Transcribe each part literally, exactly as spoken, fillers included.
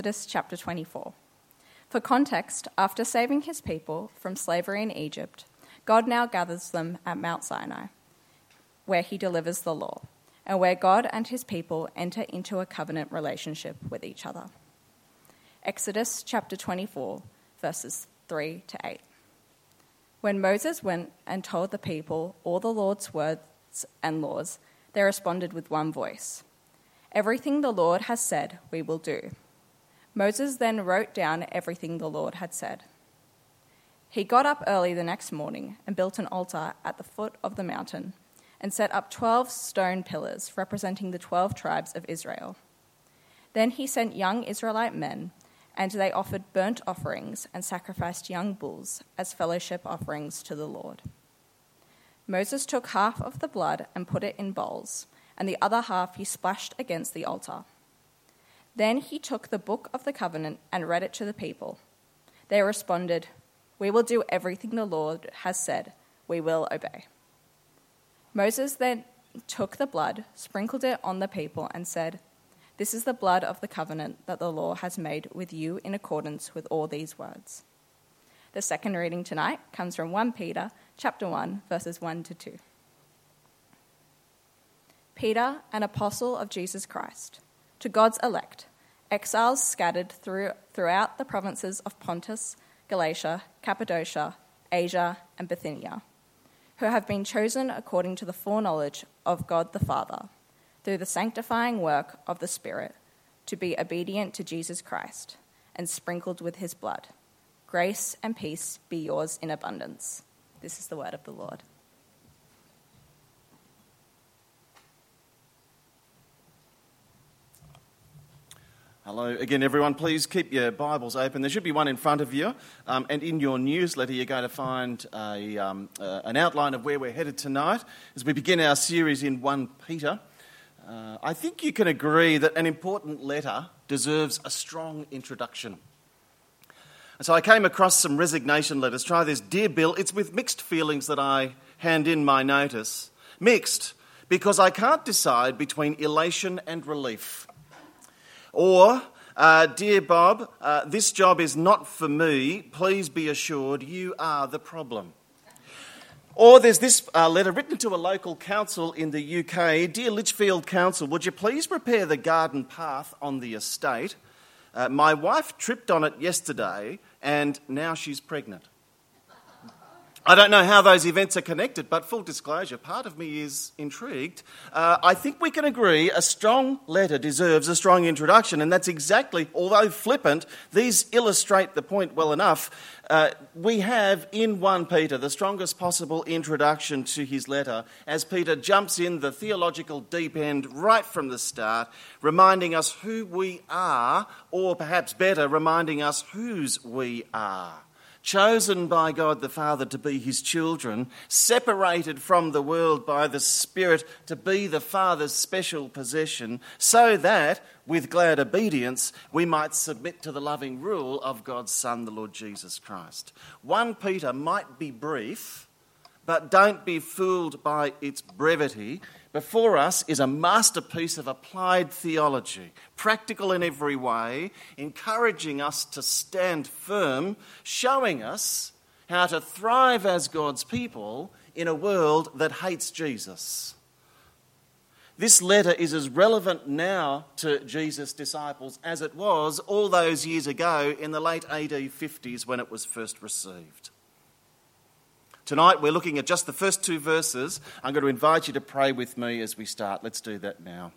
Exodus chapter twenty-four. For context, after saving his people from slavery in Egypt, God now gathers them at Mount Sinai, where he delivers the law, and where God and his people enter into a covenant relationship with each other. Exodus chapter twenty-four, verses three to eight. When Moses went and told the people all the Lord's words and laws, they responded with one voice, "Everything the Lord has said, we will do." Moses then wrote down everything the Lord had said. He got up early the next morning and built an altar at the foot of the mountain and set up twelve stone pillars representing the twelve tribes of Israel. Then he sent young Israelite men, and they offered burnt offerings and sacrificed young bulls as fellowship offerings to the Lord. Moses took half of the blood and put it in bowls, and the other half he splashed against the altar. Then he took the book of the covenant and read it to the people. They responded, "We will do everything the Lord has said. We will obey." Moses then took the blood, sprinkled it on the people, and said, "This is the blood of the covenant that the Lord has made with you in accordance with all these words." The second reading tonight comes from First Peter chapter one, verses one to two. Peter, an apostle of Jesus Christ, to God's elect, exiles scattered through, throughout the provinces of Pontus, Galatia, Cappadocia, Asia, and Bithynia, who have been chosen according to the foreknowledge of God the Father, through the sanctifying work of the Spirit, to be obedient to Jesus Christ, and sprinkled with his blood. Grace and peace be yours in abundance. This is the word of the Lord. Hello again, everyone. Please keep your Bibles open. There should be one in front of you. Um, and in your newsletter, you're going to find a, um, uh, an outline of where we're headed tonight as we begin our series in First Peter. Uh, I think you can agree that an important letter deserves a strong introduction. And so I came across some resignation letters. Try this. Dear Bill, it's with mixed feelings that I hand in my notice. Mixed, because I can't decide between elation and relief. Or, uh, Dear Bob, uh, this job is not for me. Please be assured you are the problem. Or there's this uh, letter written to a local council in the U K. Dear Litchfield Council, would you please prepare the garden path on the estate? Uh, my wife tripped on it yesterday and now she's pregnant. I don't know how those events are connected, but full disclosure, part of me is intrigued. Uh, I think we can agree a strong letter deserves a strong introduction, and that's exactly, although flippant, these illustrate the point well enough. Uh, we have in First Peter the strongest possible introduction to his letter as Peter jumps in the theological deep end right from the start, reminding us who we are, or perhaps better, reminding us whose we are. Chosen by God the Father to be his children, separated from the world by the Spirit to be the Father's special possession, so that, with glad obedience, we might submit to the loving rule of God's Son, the Lord Jesus Christ. First Peter might be brief, but don't be fooled by its brevity. Before us is a masterpiece of applied theology, practical in every way, encouraging us to stand firm, showing us how to thrive as God's people in a world that hates Jesus. This letter is as relevant now to Jesus' disciples as it was all those years ago in the late A D fifties when it was first received. Tonight we're looking at just the first two verses. I'm going to invite you to pray with me as we start. Let's do that now.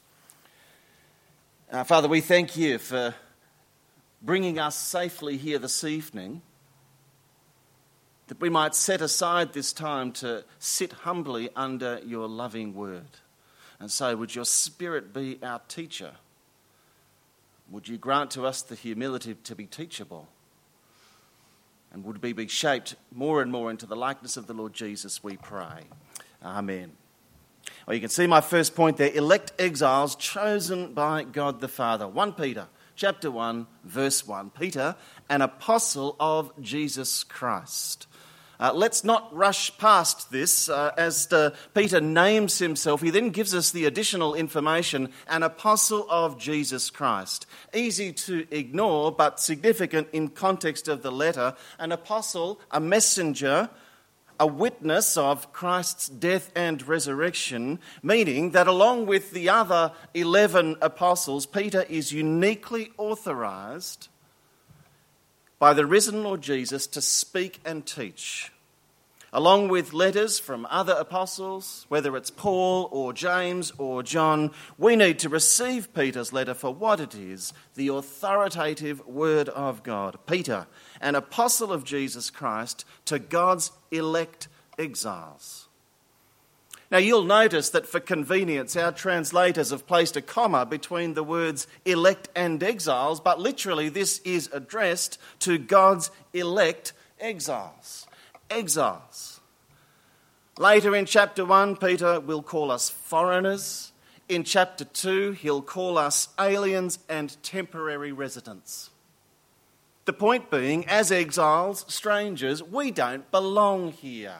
Uh, Father, we thank you for bringing us safely here this evening, that we might set aside this time to sit humbly under your loving word. And so would your Spirit be our teacher? Would you grant to us the humility to be teachable? And would we be shaped more and more into the likeness of the Lord Jesus, we pray. Amen. Well, you can see my first point there. Elect exiles chosen by God the Father. First Peter chapter one, verse one. Peter, an apostle of Jesus Christ. Uh, let's not rush past this. Uh, as uh, Peter names himself, he then gives us the additional information, an apostle of Jesus Christ. Easy to ignore, but significant in context of the letter. An apostle, a messenger, a witness of Christ's death and resurrection, meaning that along with the other eleven apostles, Peter is uniquely authorised by the risen Lord Jesus to speak and teach. Along with letters from other apostles, whether it's Paul or James or John, we need to receive Peter's letter for what it is, the authoritative word of God. Peter, an apostle of Jesus Christ, to God's elect exiles. Now you'll notice that for convenience our translators have placed a comma between the words elect and exiles, but literally this is addressed to God's elect exiles. Exiles. Later in chapter one, Peter will call us foreigners. In chapter two, he'll call us aliens and temporary residents. The point being, as exiles, strangers, we don't belong here.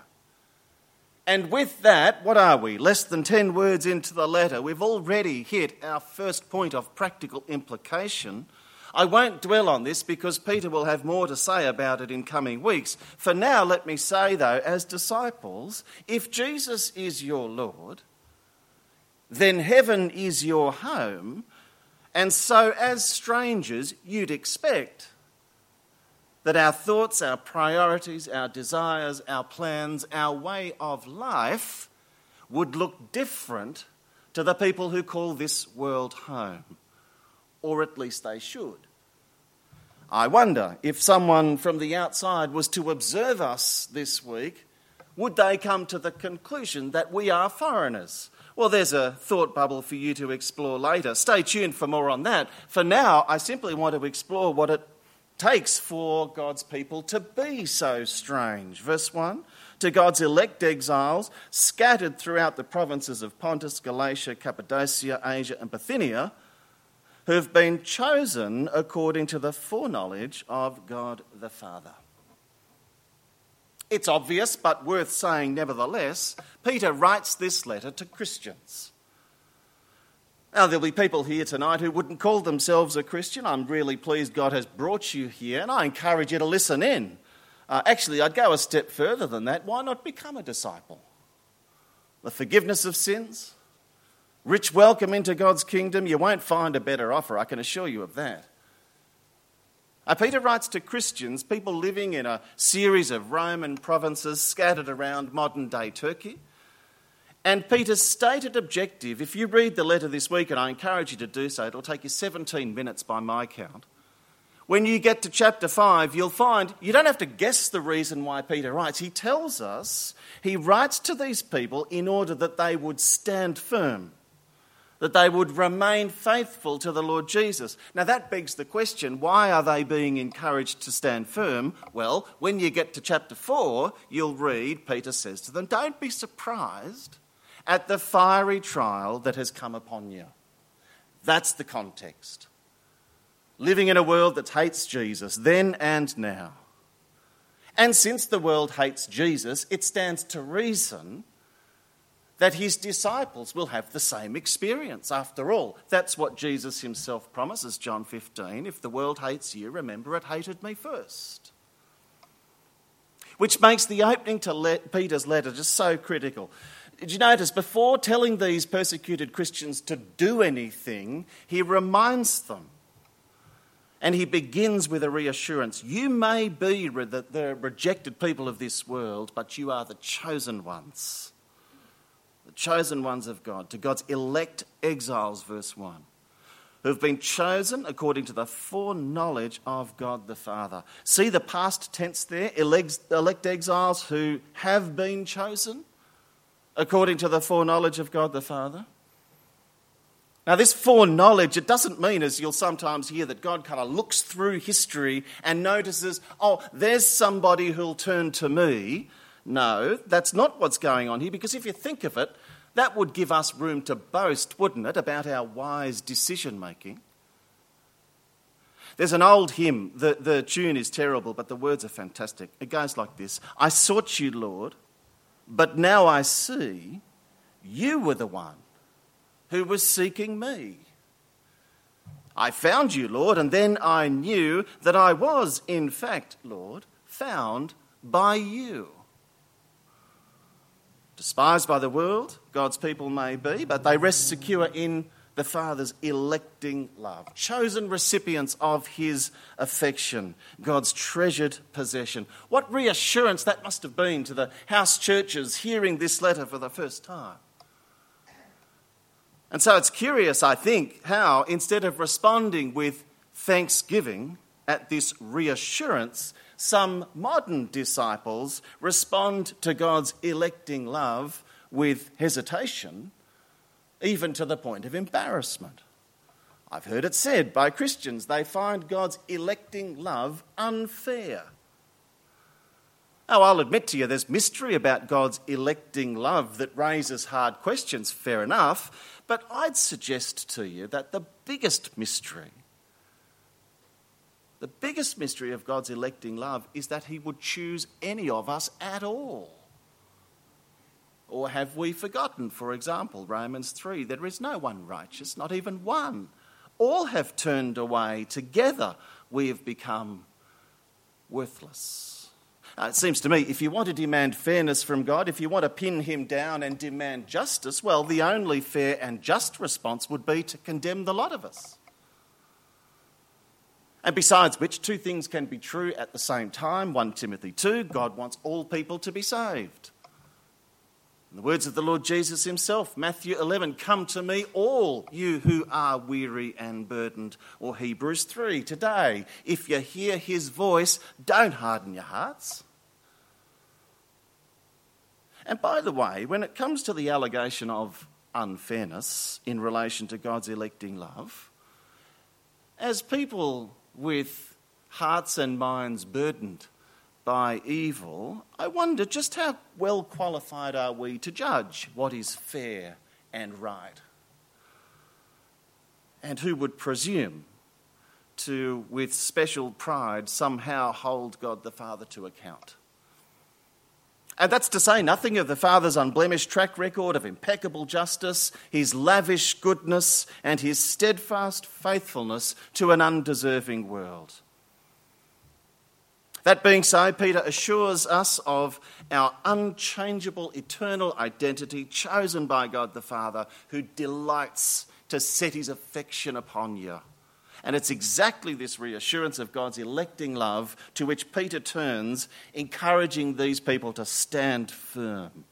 And with that, what are we? Less than ten words into the letter, we've already hit our first point of practical implication. I won't dwell on this because Peter will have more to say about it in coming weeks. For now, let me say, though, as disciples, if Jesus is your Lord, then heaven is your home, and so as strangers, you'd expect that our thoughts, our priorities, our desires, our plans, our way of life would look different to the people who call this world home. Or at least they should. I wonder if someone from the outside was to observe us this week, would they come to the conclusion that we are foreigners? Well, there's a thought bubble for you to explore later. Stay tuned for more on that. For now, I simply want to explore what it takes for God's people to be so strange. Verse one, to God's elect exiles scattered throughout the provinces of Pontus, Galatia, Cappadocia, Asia and Bithynia, who have been chosen according to the foreknowledge of God the Father. It's obvious, but worth saying nevertheless, Peter writes this letter to Christians. Now, there'll be people here tonight who wouldn't call themselves a Christian. I'm really pleased God has brought you here, and I encourage you to listen in. Uh, actually, I'd go a step further than that. Why not become a disciple? The forgiveness of sins, rich welcome into God's kingdom. You won't find a better offer, I can assure you of that. Uh, Peter writes to Christians, people living in a series of Roman provinces scattered around modern-day Turkey. And Peter's stated objective, if you read the letter this week, and I encourage you to do so, it'll take you seventeen minutes by my count. When you get to chapter five, you'll find you don't have to guess the reason why Peter writes. He tells us he writes to these people in order that they would stand firm, that they would remain faithful to the Lord Jesus. Now that begs the question, why are they being encouraged to stand firm? Well, when you get to chapter four, you'll read, Peter says to them, don't be surprised at the fiery trial that has come upon you. That's the context. Living in a world that hates Jesus, then and now. And since the world hates Jesus, it stands to reason that his disciples will have the same experience. After all, that's what Jesus himself promises, John fifteen. If the world hates you, remember it hated me first. Which makes the opening to Le- Peter's letter just so critical. Did you notice, before telling these persecuted Christians to do anything, he reminds them. And he begins with a reassurance. You may be re- the, the rejected people of this world, but you are the chosen ones. The chosen ones of God, to God's elect exiles, verse one, who have been chosen according to the foreknowledge of God the Father. See the past tense there, elect, elect exiles who have been chosen according to the foreknowledge of God the Father. Now this foreknowledge, it doesn't mean, as you'll sometimes hear, that God kind of looks through history and notices, oh, there's somebody who'll turn to me. No, that's not what's going on here, because if you think of it, that would give us room to boast, wouldn't it, about our wise decision-making. There's an old hymn. The, the tune is terrible, but the words are fantastic. It goes like this. I sought you, Lord, but now I see you were the one who was seeking me. I found you, Lord, and then I knew that I was, in fact, Lord, found by you. Despised by the world, God's people may be, but they rest secure in the Father's electing love, chosen recipients of his affection, God's treasured possession. What reassurance that must have been to the house churches hearing this letter for the first time. And so it's curious, I think, how instead of responding with thanksgiving at this reassurance, some modern disciples respond to God's electing love with hesitation, even to the point of embarrassment. I've heard it said by Christians they find God's electing love unfair. Oh, I'll admit to you there's mystery about God's electing love that raises hard questions, fair enough, but I'd suggest to you that the biggest mystery, the biggest mystery of God's electing love is that he would choose any of us at all. Or have we forgotten, for example, Romans three, there is no one righteous, not even one. All have turned away. Together we have become worthless. Uh, it seems to me if you want to demand fairness from God, if you want to pin him down and demand justice, well, the only fair and just response would be to condemn the lot of us. And besides which, two things can be true at the same time. First Timothy two, God wants all people to be saved. In the words of the Lord Jesus himself, Matthew eleven, come to me all you who are weary and burdened. Or Hebrews three, today, if you hear his voice, don't harden your hearts. And by the way, when it comes to the allegation of unfairness in relation to God's electing love, as people with hearts and minds burdened by evil, I wonder just how well qualified are we to judge what is fair and right? And who would presume to, with special pride, somehow hold God the Father to account? And that's to say nothing of the Father's unblemished track record of impeccable justice, his lavish goodness, and his steadfast faithfulness to an undeserving world. That being so, Peter assures us of our unchangeable eternal identity, chosen by God the Father, who delights to set his affection upon you. And it's exactly this reassurance of God's electing love to which Peter turns, encouraging these people to stand firm.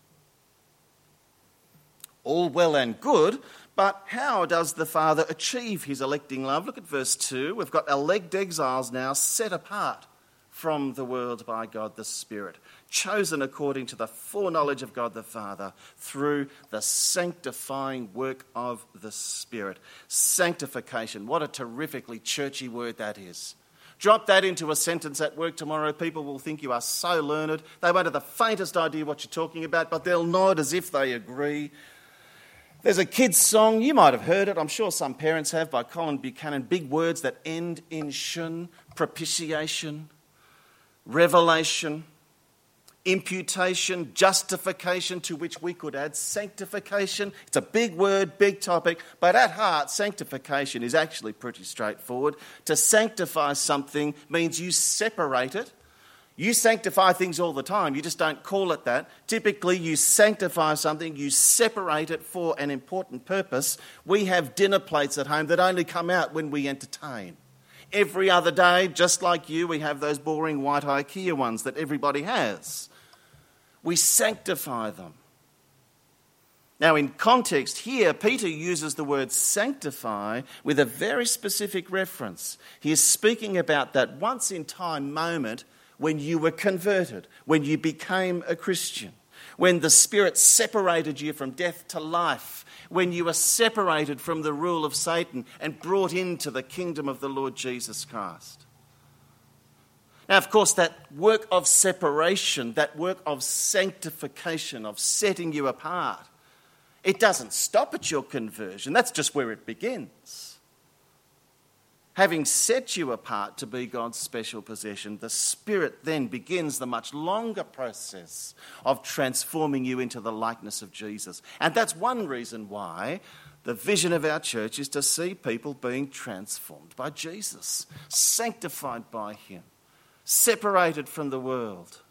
All well and good, but how does the Father achieve his electing love? Look at verse two. We've got elect exiles now set apart from the world by God the Spirit, chosen according to the foreknowledge of God the Father through the sanctifying work of the Spirit. Sanctification, what a terrifically churchy word that is. Drop that into a sentence at work tomorrow, people will think you are so learned. They won't have the faintest idea what you're talking about, but they'll nod as if they agree. There's a kid's song, you might have heard it, I'm sure some parents have, by Colin Buchanan, big words that end in shun, propitiation, revelation, imputation, justification, to which we could add sanctification. It's a big word, big topic, but at heart, sanctification is actually pretty straightforward. To sanctify something means you separate it. You sanctify things all the time, you just don't call it that. Typically, you sanctify something, you separate it for an important purpose. We have dinner plates at home that only come out when we entertain. Every other day, just like you, we have those boring white IKEA ones that everybody has. We sanctify them. Now, in context here, Peter uses the word sanctify with a very specific reference. He is speaking about that once-in-time moment when you were converted, when you became a Christian, when the Spirit separated you from death to life, when you were separated from the rule of Satan and brought into the kingdom of the Lord Jesus Christ. Now, of course, that work of separation, that work of sanctification, of setting you apart, it doesn't stop at your conversion. That's just where it begins. Having set you apart to be God's special possession, the Spirit then begins the much longer process of transforming you into the likeness of Jesus. And that's one reason why the vision of our church is to see people being transformed by Jesus, sanctified by him, separated from the world.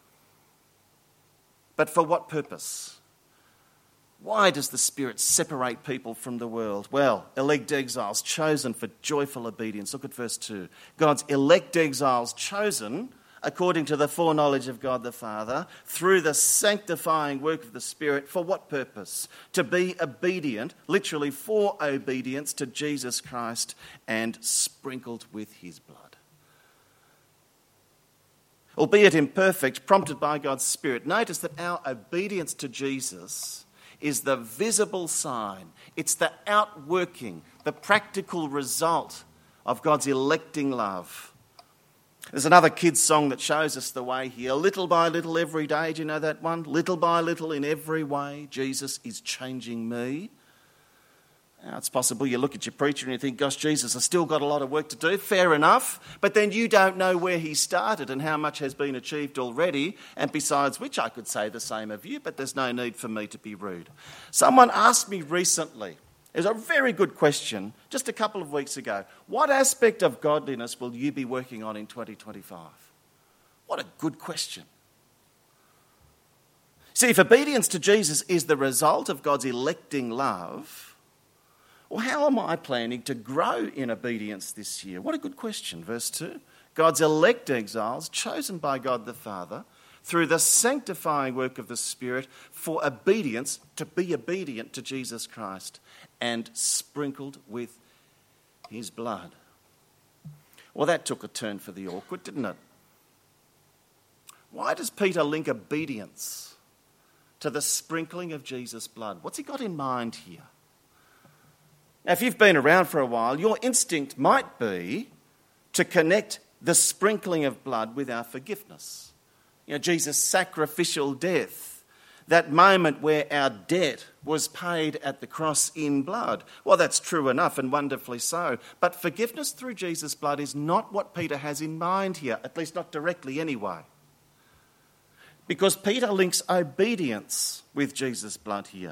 But for what purpose? Why does the Spirit separate people from the world? Well, elect exiles chosen for joyful obedience. Look at verse two. God's elect exiles chosen according to the foreknowledge of God the Father through the sanctifying work of the Spirit. For what purpose? To be obedient, literally for obedience to Jesus Christ and sprinkled with his blood. Albeit imperfect, prompted by God's Spirit. Notice that our obedience to Jesus is the visible sign. It's the outworking, the practical result of God's electing love. There's another kids' song that shows us the way here. Little by little every day, do you know that one? Little by little in every way, Jesus is changing me. Now, it's possible you look at your preacher and you think, gosh, Jesus has still got a lot of work to do. Fair enough. But then you don't know where he started and how much has been achieved already. And besides which, I could say the same of you, but there's no need for me to be rude. Someone asked me recently, it was a very good question, just a couple of weeks ago, what aspect of godliness will you be working on in twenty twenty-five? What a good question. See, if obedience to Jesus is the result of God's electing love, well, how am I planning to grow in obedience this year? What a good question. Verse two. God's elect exiles, chosen by God the Father, through the sanctifying work of the Spirit, for obedience, to be obedient to Jesus Christ, and sprinkled with his blood. Well, that took a turn for the awkward, didn't it? Why does Peter link obedience to the sprinkling of Jesus' blood? What's he got in mind here? Now, if you've been around for a while, your instinct might be to connect the sprinkling of blood with our forgiveness. You know, Jesus' sacrificial death, that moment where our debt was paid at the cross in blood. Well, that's true enough and wonderfully so. But forgiveness through Jesus' blood is not what Peter has in mind here, at least not directly anyway. Because Peter links obedience with Jesus' blood here.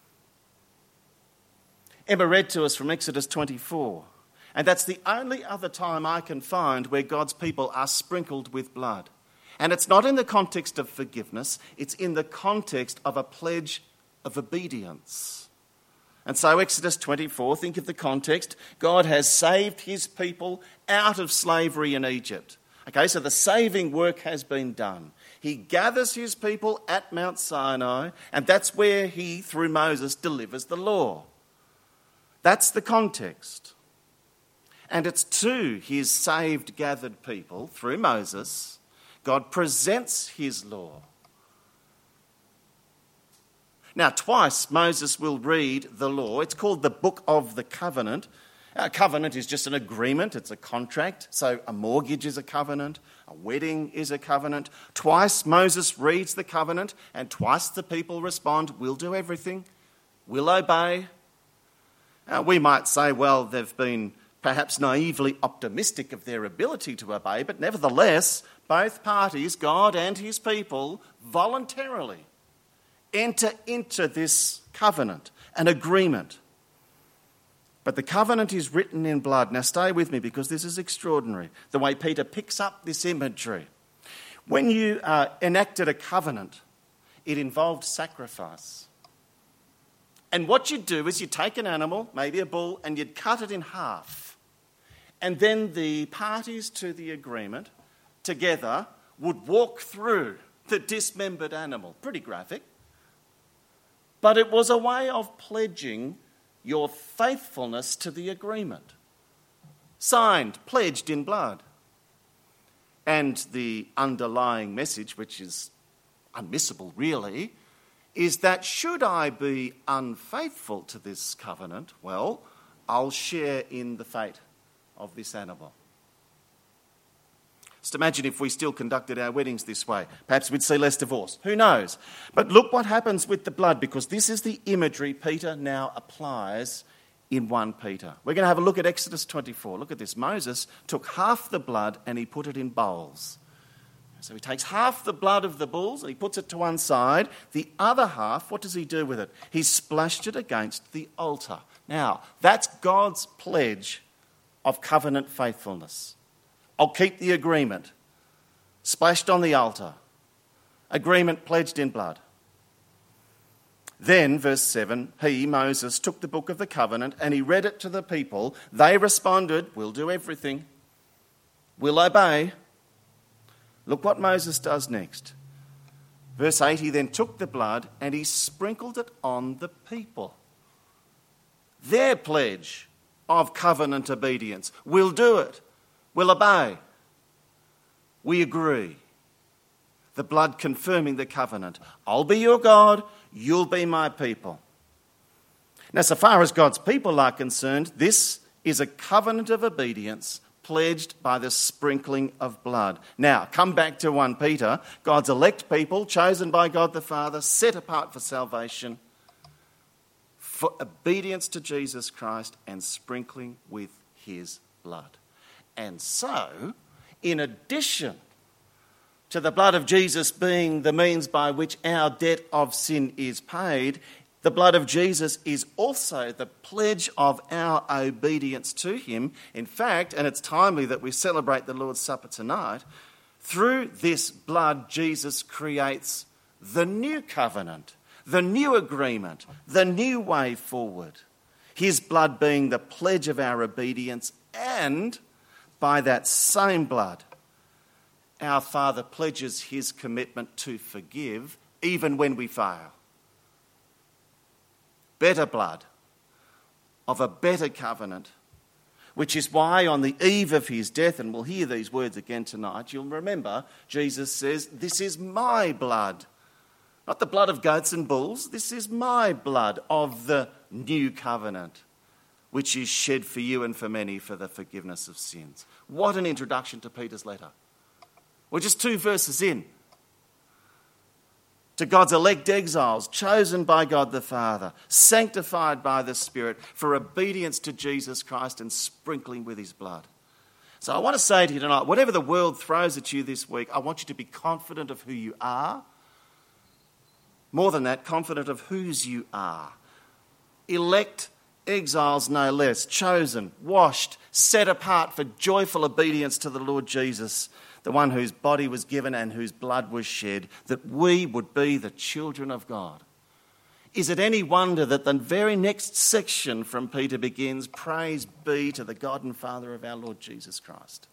Emma read to us from Exodus twenty-four, and that's the only other time I can find where God's people are sprinkled with blood. And it's not in the context of forgiveness, it's in the context of a pledge of obedience. And so Exodus twenty-four, think of the context. God has saved his people out of slavery in Egypt. Okay, so the saving work has been done. He gathers his people at Mount Sinai, and that's where he, through Moses, delivers the law. That's the context. And it's to his saved, gathered people, through Moses, God presents his law. Now, twice Moses will read the law. It's called the Book of the Covenant. A covenant is just an agreement. It's a contract. So a mortgage is a covenant. A wedding is a covenant. Twice Moses reads the covenant, and twice the people respond, we'll do everything. We'll obey. Uh, we might say, well, they've been perhaps naively optimistic of their ability to obey, but nevertheless, both parties, God and his people, voluntarily enter into this covenant, an agreement. But the covenant is written in blood. Now stay with me because this is extraordinary, the way Peter picks up this imagery. When you uh, enacted a covenant, it involved sacrifice. And what you'd do is you'd take an animal, maybe a bull, and you'd cut it in half. And then the parties to the agreement together would walk through the dismembered animal. Pretty graphic. But it was a way of pledging your faithfulness to the agreement. Signed, pledged in blood. And the underlying message, which is unmissable really, is that should I be unfaithful to this covenant, well, I'll share in the fate of this animal. Just imagine if we still conducted our weddings this way. Perhaps we'd see less divorce. Who knows? But look what happens with the blood, because this is the imagery Peter now applies in First Peter. We're going to have a look at Exodus twenty-four. Look at this. Moses took half the blood and he put it in bowls. So he takes half the blood of the bulls and he puts it to one side. The other half, what does he do with it? He splashed it against the altar. Now, that's God's pledge of covenant faithfulness. I'll keep the agreement. Splashed on the altar. Agreement pledged in blood. Then, verse seven, he, Moses, took the book of the covenant and he read it to the people. They responded, we'll do everything. We'll obey. Look what Moses does next. Verse eight, he then took the blood and he sprinkled it on the people. Their pledge of covenant obedience. We'll do it. We'll obey. We agree. The blood confirming the covenant. I'll be your God, you'll be my people. Now, so far as God's people are concerned, this is a covenant of obedience pledged by the sprinkling of blood. Now, come back to First Peter. God's elect people, chosen by God the Father, set apart for salvation, for obedience to Jesus Christ and sprinkling with his blood. And so, in addition to the blood of Jesus being the means by which our debt of sin is paid, the blood of Jesus is also the pledge of our obedience to him. In fact, and it's timely that we celebrate the Lord's Supper tonight, through this blood, Jesus creates the new covenant, the new agreement, the new way forward. His blood being the pledge of our obedience, and by that same blood, our Father pledges his commitment to forgive even when we fail. Better blood of a better covenant, which is why on the eve of his death, and we'll hear these words again tonight, you'll remember Jesus says, this is my blood. Not the blood of goats and bulls, this is my blood of the new covenant, which is shed for you and for many for the forgiveness of sins. What an introduction to Peter's letter. We're just two verses in. To God's elect exiles, chosen by God the Father, sanctified by the Spirit, for obedience to Jesus Christ and sprinkling with his blood. So I want to say to you tonight, whatever the world throws at you this week, I want you to be confident of who you are. More than that, confident of whose you are. Elect exiles no less, chosen, washed, set apart for joyful obedience to the Lord Jesus, the one whose body was given and whose blood was shed, that we would be the children of God. Is it any wonder that the very next section from Peter begins, praise be to the God and Father of our Lord Jesus Christ?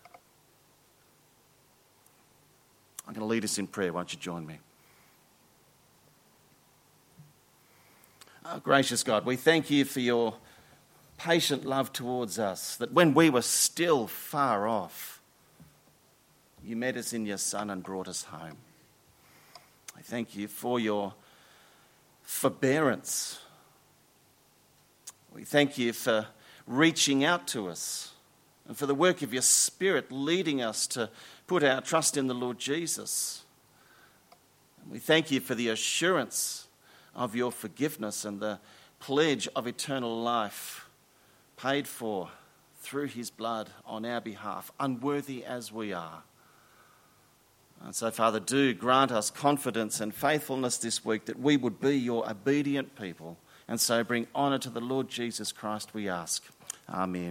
I'm going to lead us in prayer. Won't you join me? Oh, gracious God, we thank you for your patient love towards us, that when we were still far off, you met us in your Son and brought us home. I thank you for your forbearance. We thank you for reaching out to us and for the work of your Spirit leading us to put our trust in the Lord Jesus. And we thank you for the assurance of your forgiveness and the pledge of eternal life paid for through his blood on our behalf, unworthy as we are. And so, Father, do grant us confidence and faithfulness this week that we would be your obedient people and so bring honour to the Lord Jesus Christ, we ask. Amen.